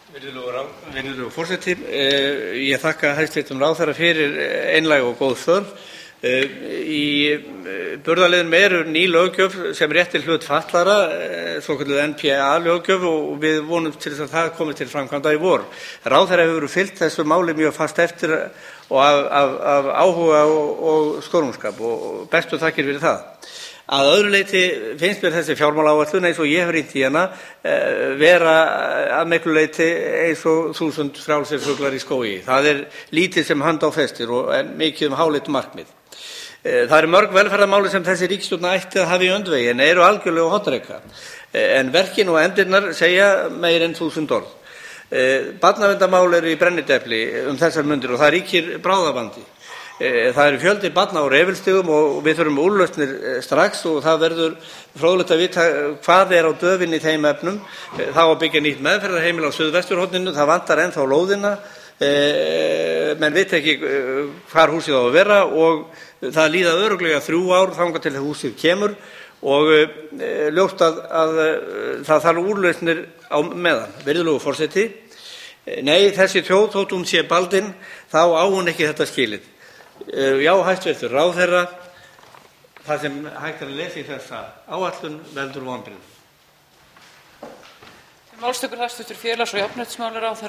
Virðulegur forseti. Ég þakka hæstv. Ráðherra fyrir einlæg og góð svör. Í burðarliðnum eru ný löggjöf sem réttir hlut fatlaðra, svokölluð NPA-löggjöf, og við vonum til þess að það komi til framkvæmda í vor. Ráðherra hefur fylgt þessu máli mjög fast eftir og af áhuga og skörungsskap og bestu þakkir fyrir það. Að öðru leyti finnst mér þessi fjármálaáætlun, eins og ég hef rýnt í hana, vera að miklu leyti eins og 1000 frjálsir fuglar í skógi. Það er lítið sem hönd á festir og mikið háleit markmið. Það eru mörg velferðarmáli sem þessi ríkisstjórn ætti að hafa í öndvegi en eru algjörlega á hotreika. En verkin og efndirnar segja meira en 1000 orð. Barnaverndarmál eru í brennidepli þessar mundir og það ríkir bráðavandi. Það eru fjöldi barna á refilstigum og við þurfum úrlausnir strax og það verður fróðlegt að vita hvað er á döfinni í þeim efnum. Það á að byggja nýtt meðferðarheimili á Suðvesturhorninu, það vantar ennþá lóðina, menn vita ekki hvar húsið á að vera og það líða örugglega 3 ár þangað til húsið kemur og ljóst að það þarf úrlausnir á meðan. Virðulegur forseti, nei, þessi þjóð, þótt hún sé baldin, þá á hún ekki þetta skilið. Já, hæstv. Ráðherra, það sem hægt er að lesa í þessa áætlun veldur vonbrigðum.